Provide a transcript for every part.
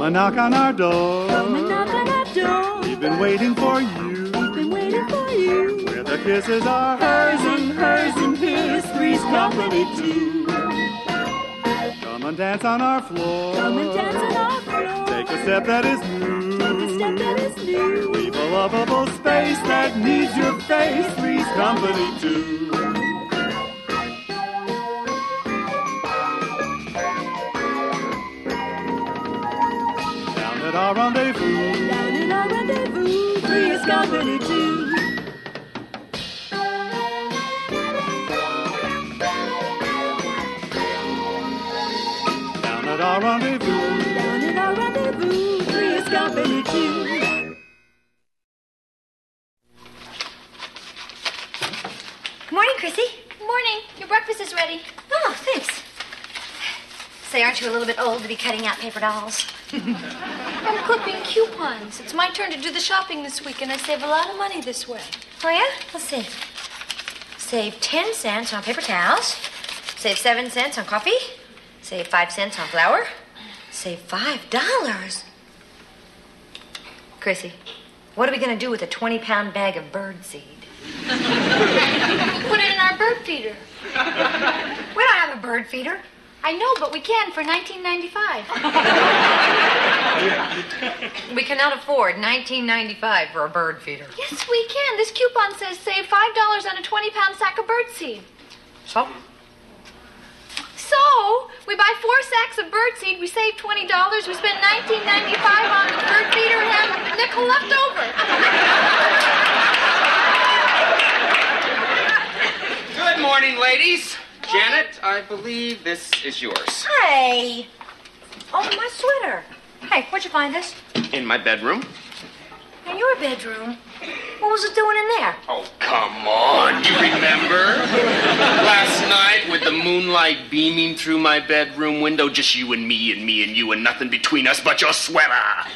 and knock on our door. Come and knock on our door. We've been waiting for you. We've been waiting for you. Where the kisses are hers and his, three's company too. Come and dance on our floor. Come and dance on our floor. Take a step that is new. Take a step that is new. Leave a lovable space that needs your face, three's company too. Down at our rendezvous. Down in our rendezvous, three's company too. Down at our rendezvous. Down in our rendezvous, three's company too. Good morning, Chrissy. Good morning. Your breakfast is ready. Oh, thanks. Say, aren't you a little bit old to be cutting out paper dolls? I'm clipping coupons. It's my turn to do the shopping this week, and I save a lot of money this way. Oh, yeah? Let's see. Save 10 cents on paper towels. Save 7 cents on coffee. Save 5 cents on flour. Save $5. Chrissy, what are we going to do with a 20-pound bag of birdseed? Put it in our bird feeder. We don't have a bird feeder. I know, but we can for $19.95. We cannot afford $19.95 for a bird feeder. Yes, we can. This coupon says save $5 on a 20-pound sack of birdseed. So? So, we buy 4 sacks of birdseed, we save $20, we spend $19.95 on the bird feeder and have a nickel left over. Good morning, ladies. Janet, I believe this is yours. Hey! Oh, my sweater. Hey, where'd you find this? In my bedroom. In your bedroom? What was it doing in there? Oh, come on. You remember? Last night with the moonlight beaming through my bedroom window, just you and me and you and nothing between us but your sweater.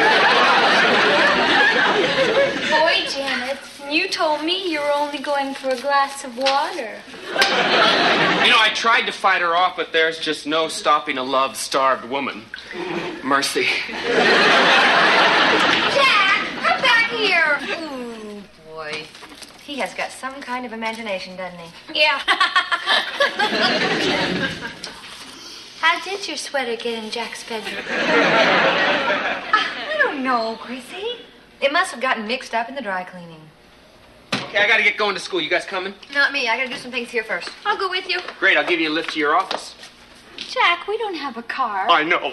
Boy, Janet, you told me you were only going for a glass of water. You know, I tried to fight her off, but there's just no stopping a love-starved woman. Mercy. Jack, come back here. Ooh, boy. He has got some kind of imagination, doesn't he? Yeah. How did your sweater get in Jack's bedroom? I don't know, Chrissy. It must have gotten mixed up in the dry cleaning. Okay, I gotta get going to school. You guys coming? Not me. I gotta do some things here first. I'll go with you. Great, I'll give you a lift to your office. Jack, we don't have a car. I know.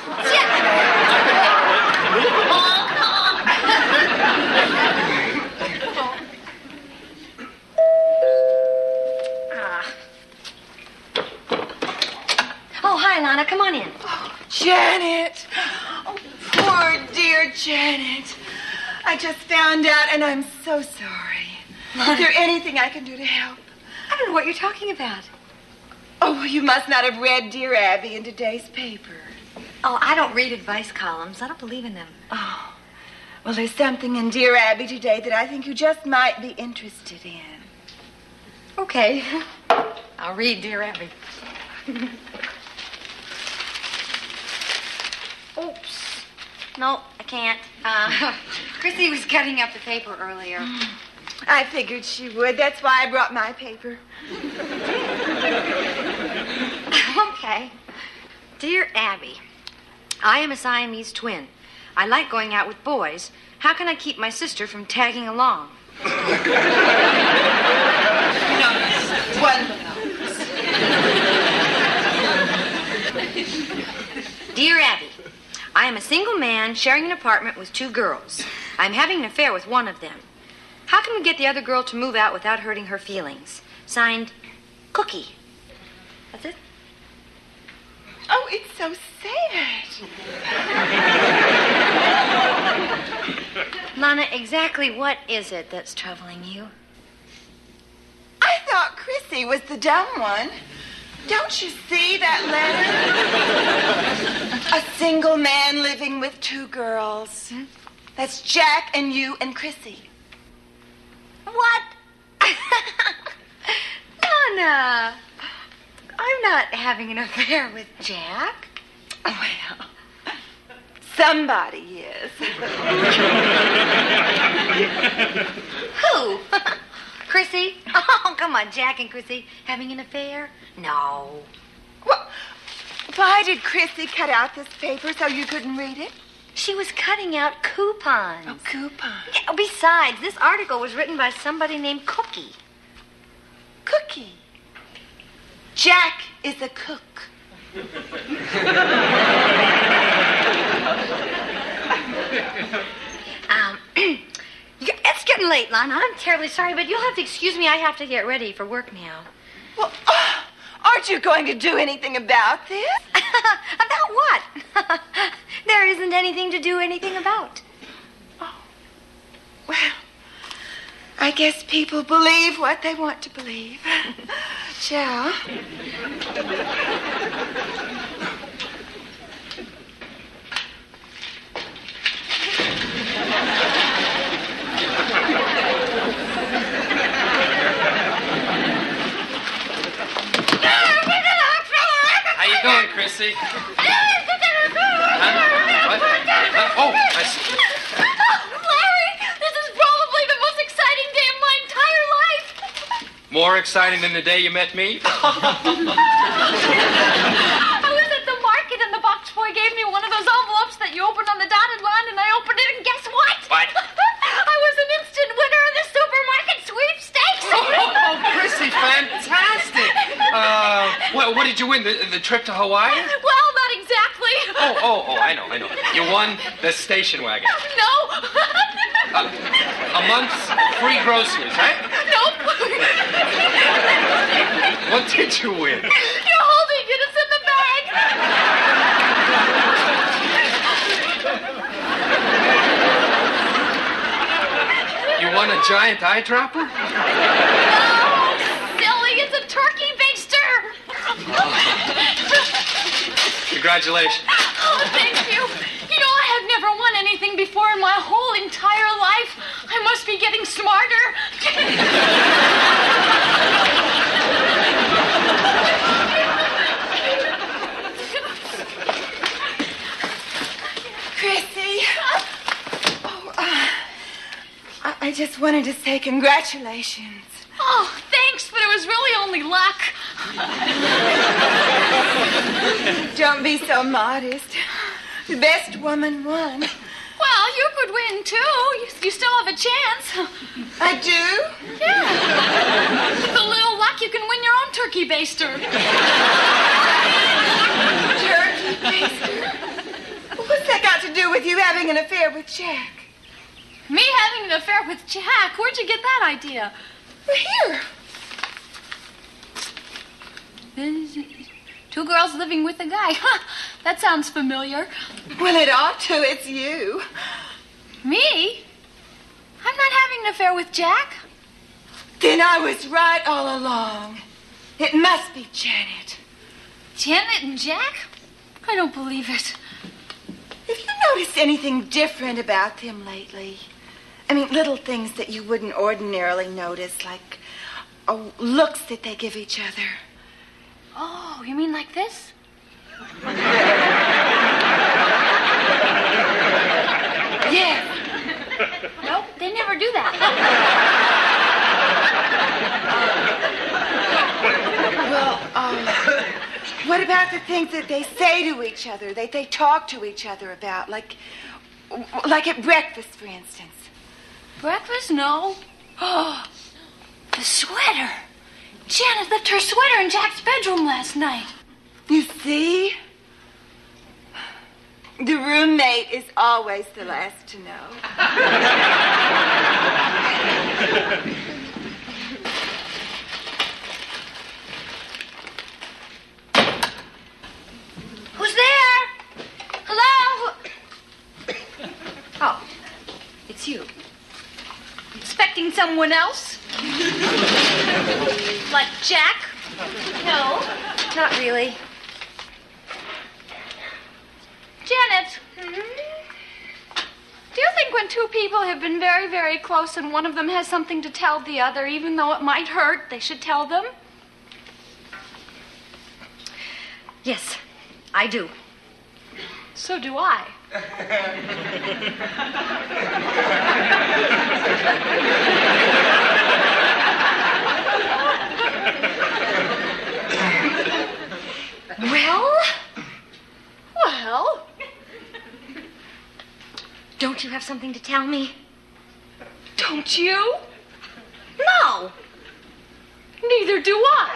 Oh, hi, Lana. Come on in. Janet! Oh, poor dear Janet. I just found out and I'm so sorry. Is there anything I can do to help? I don't know what you're talking about. Oh, you must not have read Dear Abby in today's paper. Oh, I don't read advice columns. I don't believe in them. Oh, well, there's something in Dear Abby today that I think you just might be interested in. Okay. I'll read Dear Abby. Oops. No, I can't. Chrissy was cutting up the paper earlier. I figured she would. That's why I brought my paper. Okay. Dear Abby, I am a Siamese twin. I like going out with boys. How can I keep my sister from tagging along? One. Dear Abby, I am a single man sharing an apartment with 2 girls. I'm having an affair with one of them. How can we get the other girl to move out without hurting her feelings? Signed, Cookie. That's it? Oh, it's so sad. Lana, exactly what is it that's troubling you? I thought Chrissy was the dumb one. Don't you see that letter? A single man living with 2 girls. That's Jack and you and Chrissy. What? Lana, I'm not having an affair with Jack. Well, Somebody is. Who? Chrissy? Oh, come on, Jack and Chrissy having an affair? No. Well, why did Chrissy cut out this paper so you couldn't read it? She was cutting out coupons. Oh, coupons. Yeah, besides, this article was written by somebody named Cookie. Cookie. Jack is a cook. It's getting late, Lana. I'm terribly sorry, but you'll have to excuse me. I have to get ready for work now. Well, aren't you going to do anything about this? About what? There isn't anything to do anything about. Oh. Well, I guess people believe what they want to believe. Ciao. How you doing, Chrissy? Huh? What? Huh? Oh, I see. Larry, this is probably the most exciting day of my entire life. More exciting than the day you met me? I was at the market and the box boy gave me one of those envelopes that you open on the dotted line, and I opened it, and guess what? What? I was an instant winner in the supermarket sweepstakes. Oh, Chrissy, fantastic. What did you win? The trip to Hawaii? Well, not exactly. Oh, I know. You won the station wagon. No. A month's free groceries, right? Nope. What did you win? You're holding it. It's in the bag. You won a giant eyedropper? No, silly. It's a turkey baster. Congratulations. Oh, thank you. You know, I have never won anything before in my whole entire life. I must be getting smarter. Chrissy. I just wanted to say congratulations. Oh, thanks, but it was really only luck. Don't be so modest. The best woman won. Well, you could win, too. You still have a chance. I do? Yeah. With a little luck, you can win your own turkey baster. Turkey baster? What's that got to do with you having an affair with Jack? Me having an affair with Jack? Where'd you get that idea? Here. Two girls living with a guy. Huh, that sounds familiar. Well, it ought to. It's you. Me? I'm not having an affair with Jack. Then I was right all along. It must be Janet. Janet and Jack? I don't believe it. Have you noticed anything different about them lately? I mean, little things that you wouldn't ordinarily notice, like looks that they give each other. Oh, you mean like this? Yes. Nope, they never do that. Well, what about the things that they say to each other, that they talk to each other about, like at breakfast, for instance? Breakfast? No. Oh, the sweater. Janet left her sweater in Jack's bedroom last night. You see? The roommate is always the last to know. Who's there? Hello? Oh, it's you. Expecting someone else? Like Jack? No, not really. Janet. Do you think when two people have been very, very close and one of them has something to tell the other, even though it might hurt, they should tell them? Yes, I do. So do I. Well? Don't you have something to tell me? Don't you? No. Neither do I.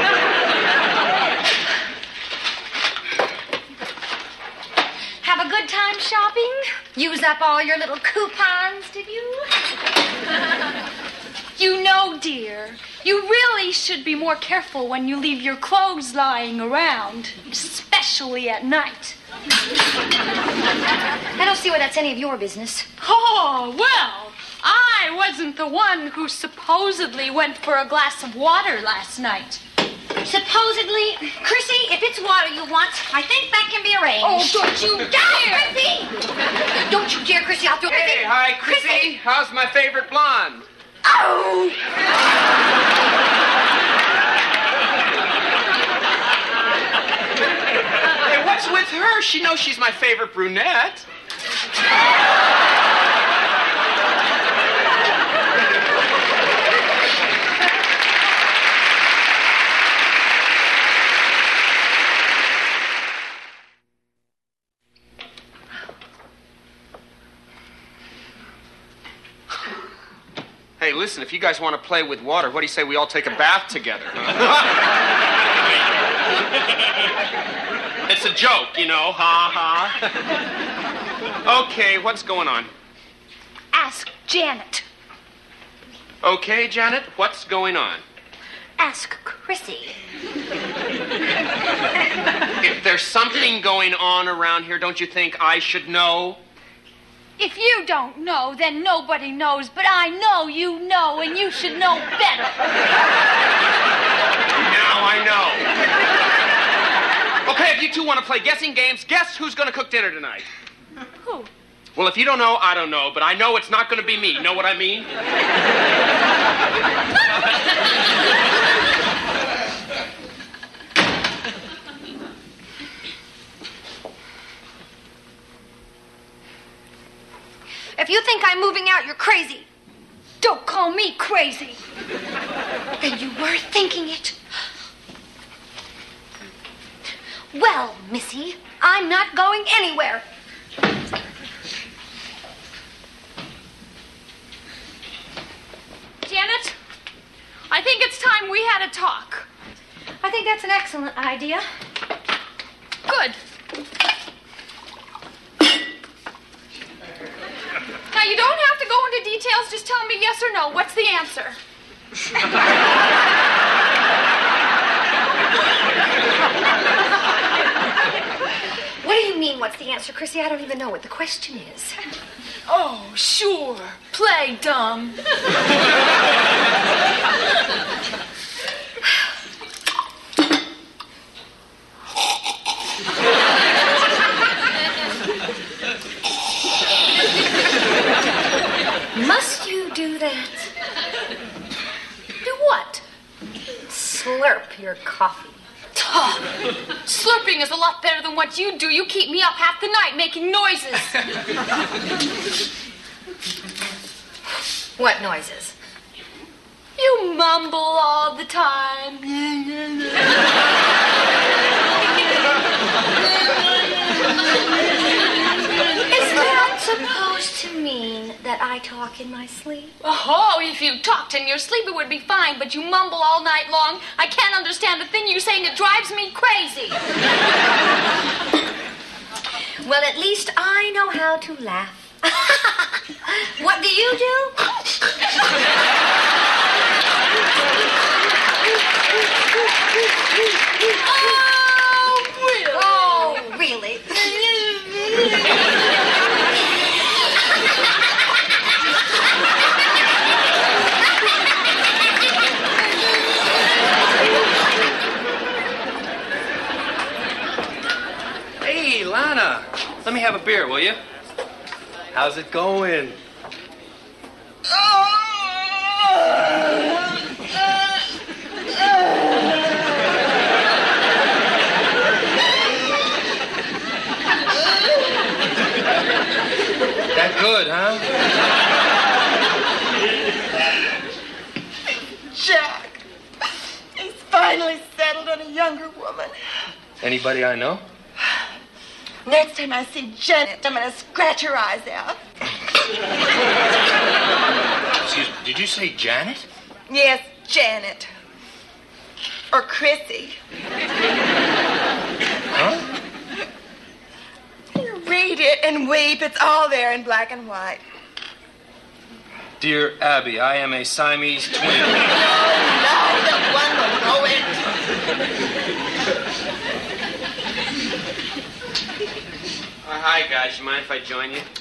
Have a good time shopping? Use up all your little coupons, did you? You know, dear, you really should be more careful when you leave your clothes lying around, especially at night. I don't see why that's any of your business. Oh, well, I wasn't the one who supposedly went for a glass of water last night. Supposedly, Chrissy, if it's water you want, I think that can be arranged. Oh, don't you dare! Chrissy! Don't you dare, Chrissy, I'll throw Hey, hi, Chrissy. How's my favorite blonde? Oh! Hey, what's with her? She knows she's my favorite brunette. Hey, listen, if you guys want to play with water, what do you say we all take a bath together? It's a joke, you know, ha ha. Okay, what's going on? Ask Janet. Okay, Janet, what's going on? Ask Chrissy. If there's something going on around here, don't you think I should know? If you don't know, then nobody knows, but I know you know, and you should know better. Now I know. Okay, if you two want to play guessing games, guess who's going to cook dinner tonight? Who? Well, if you don't know, I don't know, but I know it's not going to be me. Know what I mean? If you think I'm moving out, you're crazy. Don't call me crazy. Then you were thinking it. Well, Missy, I'm not going anywhere. Janet, I think it's time we had a talk. I think that's an excellent idea. Good. Now, you don't have to go into details. Just tell me yes or no. What's the answer? What do you mean, what's the answer, Chrissy? I don't even know what the question is. Oh, sure. Play dumb. Must you do that? Do what? Slurp your coffee. Slurping is a lot better than what you do. You keep me up half the night making noises. What noises? You mumble all the time. Is that supposed to mean that I talk in my sleep? Oh, if you talked in your sleep, it would be fine, but you mumble all night long. I can't understand a thing you say, and it drives me crazy. Well, at least I know how to laugh. What do you do? Oh, really? Hey, Lana, let me have a beer, will you? How's it going? good, huh? Jack, he's finally settled on a younger woman. Anybody I know? Next time I see Janet, I'm going to scratch her eyes out. Excuse me, did you say Janet? Yes, Janet. Or Chrissy. Huh? Read it and weep. It's all there in black and white. Dear Abby, I am a Siamese twin. No, the one will know it. Hi, guys. You mind if I join you?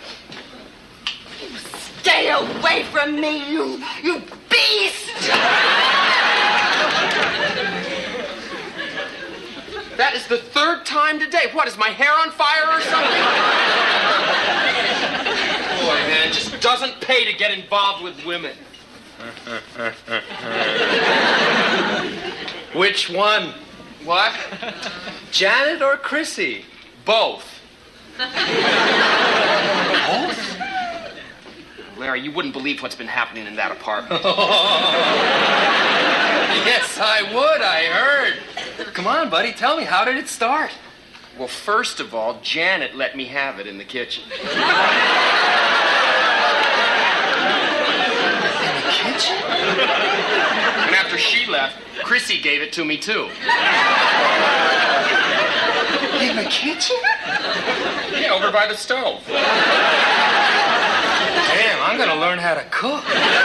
Stay away from me, you beast! That is the third time today. What, is my hair on fire or something? Boy, man, it just doesn't pay to get involved with women. Which one? What? Janet or Chrissy? Both. Both? Larry, you wouldn't believe what's been happening in that apartment. Yes, I would. I heard. Come on, buddy. Tell me, how did it start? Well, first of all, Janet let me have it in the kitchen. In the kitchen? And after she left, Chrissy gave it to me, too. In the kitchen? Yeah, over by the stove. Damn, I'm gonna learn how to cook.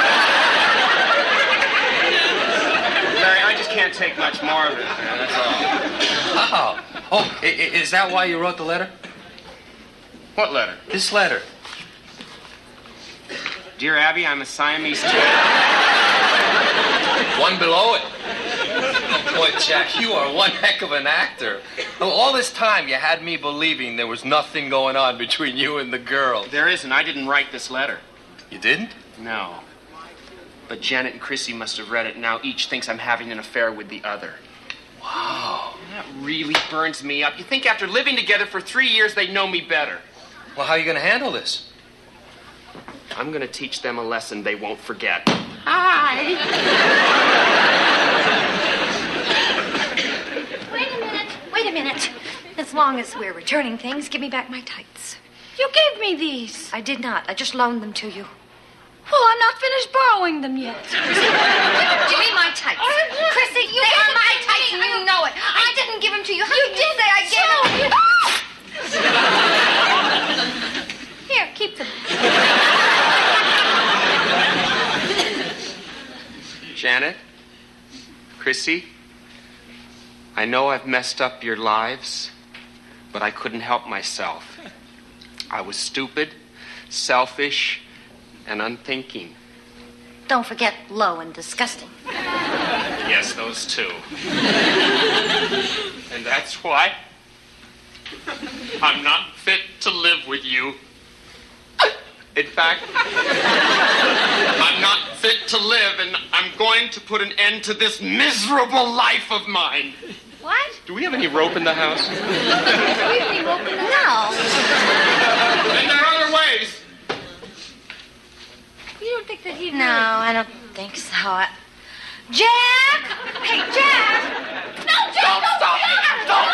Larry, I just can't take much more of it, man. That's all. Wow. Oh, is that why you wrote the letter? What letter? This letter. Dear Abby, I'm a Siamese twin. One below it. Boy, Jack, you are one heck of an actor. All this time you had me believing there was nothing going on between you and the girl. There isn't. I didn't write this letter. You didn't? No. But Janet and Chrissy must have read it, and now each thinks I'm having an affair with the other. Wow. That really burns me up. You think after living together for 3 years they'd know me better? Well, how are you going to handle this? I'm going to teach them a lesson they won't forget. Hi. Wait a minute. As long as we're returning things, give me back my tights. You gave me these. I did not. I just loaned them to you. Well, I'm not finished borrowing them yet. Give me my tights. Chrissy, you They gave are my them to tights, me. and you know it. I didn't give them to you. How You can did say I gave them? Here, keep them. Janet, Chrissy, I know I've messed up your lives, but I couldn't help myself. I was stupid, selfish, and unthinking. Don't forget low and disgusting. Yes, those two. And that's why I'm not fit to live with you. In fact, I'm not fit to live, and I'm going to put an end to this miserable life of mine. What? Do we have any rope in the house? No. And there are other ways. You don't think that he... No, I don't think so. Jack! Hey, Jack! No, Jack, Don't stop me! Don't!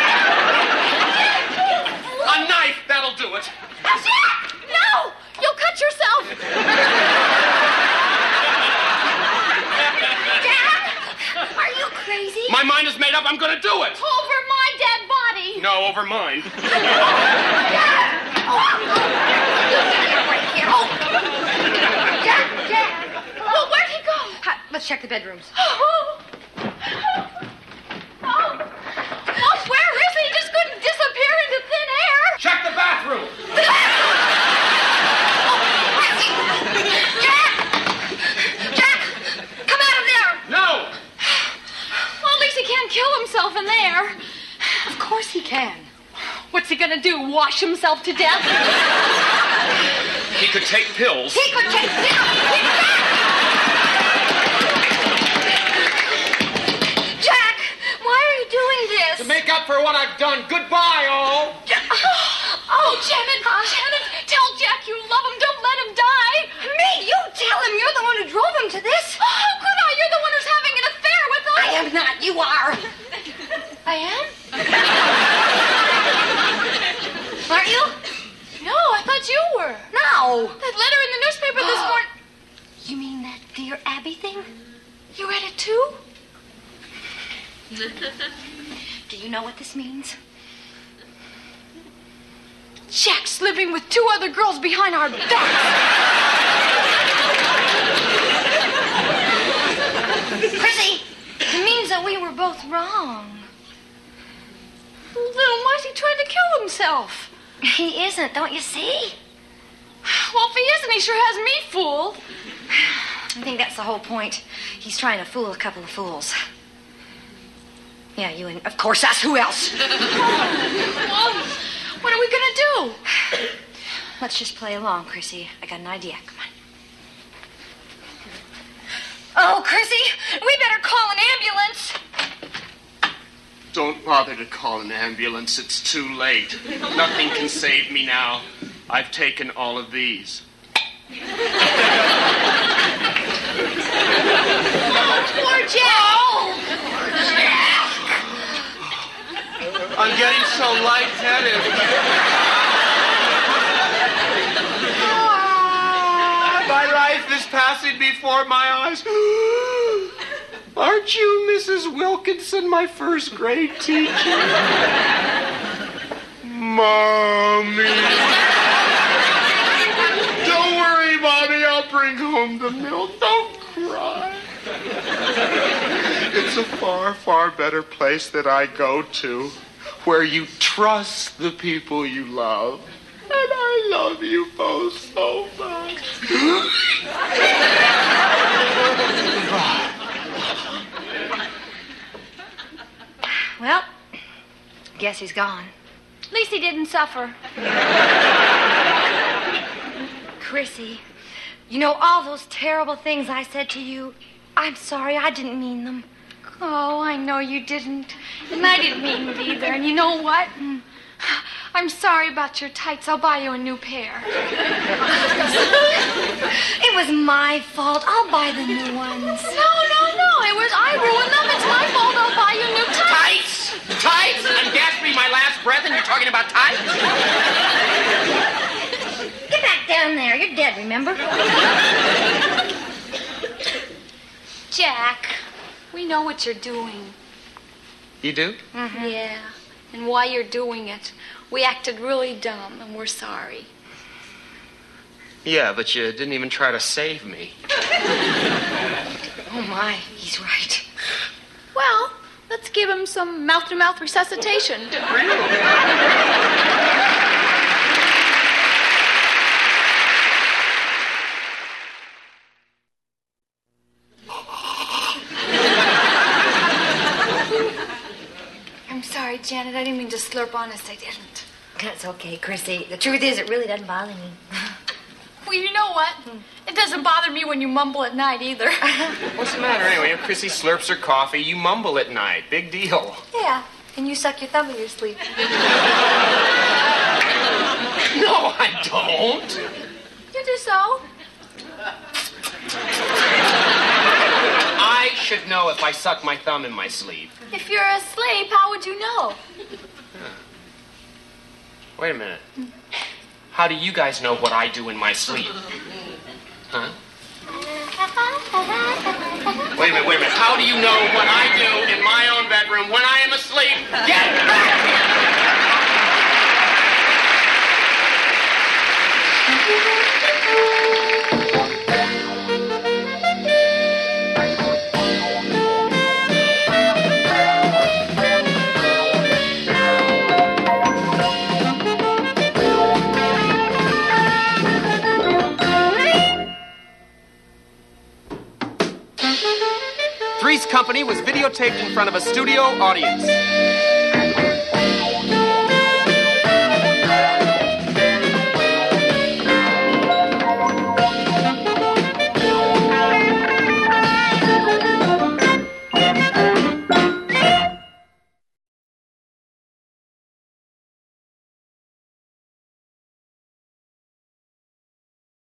A knife, that'll do it. Jack! No! You'll cut yourself. Jack! Are you crazy? My mind is made up. I'm going to do it. Over my dead body. No, over mine. Jack! Well, where'd he go? Let's check the bedrooms. Oh, where is he? He just couldn't disappear into thin air. Check the bathroom. Jack! Come out of there! No. Well, at least he can't kill himself in there. Of course he can. What's he gonna do? Wash himself to death? He could take pills. He could take Jack! Why are you doing this? To make up for what I've done. Goodbye, all. Oh, Janet, tell Jack you love You read it too? Do you know what this means? Jack's living with 2 other girls behind our backs. Chrissy, it means that we were both wrong. Then why is he trying to kill himself? He isn't, don't you see? Well, if he isn't, he sure has me fooled. I think that's the whole point. He's trying to fool a couple of fools. Yeah, you and, of course, us. Who else? Well, what are we gonna do? Let's just play along, Chrissy. I got an idea. Come on. Oh, Chrissy, we better call an ambulance. Don't bother to call an ambulance. It's too late. Nothing can save me now. I've taken all of these. Poor Jack. I'm getting so lightheaded. My life is passing before my eyes. Aren't you Mrs. Wilkinson, my first grade teacher? Mommy. Don't worry, Mommy. I'll bring home the milk. Don't cry. It's a far, far better place that I go to, where you trust the people you love. And I love you both so much. Well, guess he's gone. At least he didn't suffer. Chrissy, you know all those terrible things I said to you? I'm sorry, I didn't mean them. Oh, I know you didn't. And I didn't mean it either. And you know what? I'm sorry about your tights. I'll buy you a new pair. It was my fault. I'll buy the new ones. No. I ruined them. It's my fault. I'll buy you new tights. Tights? I'm gasping my last breath and you're talking about tights? Get back down there. You're dead, remember? Jack, we know what you're doing. You do? Mm-hmm. Yeah. And why you're doing it. We acted really dumb, and we're sorry. Yeah, but you didn't even try to save me. Oh, my. He's right. Well, let's give him some mouth-to-mouth resuscitation. I'm sorry, Janet. I didn't mean to slurp. Honest, I didn't. That's okay, Chrissy. The truth is, it really doesn't bother me. Well, you know what? It doesn't bother me when you mumble at night, either. What's the matter anyway? Chrissy slurps her coffee. You mumble at night. Big deal. Yeah, and you suck your thumb in your sleep. No, I don't. You do so. I should know if I suck my thumb in my sleep. If you're asleep, how would you know? Wait a minute. How do you guys know what I do in my sleep? Huh? Wait a minute. How do you know what I do in my own bedroom when I am asleep? Get back Three's Company was videotaped in front of a studio audience.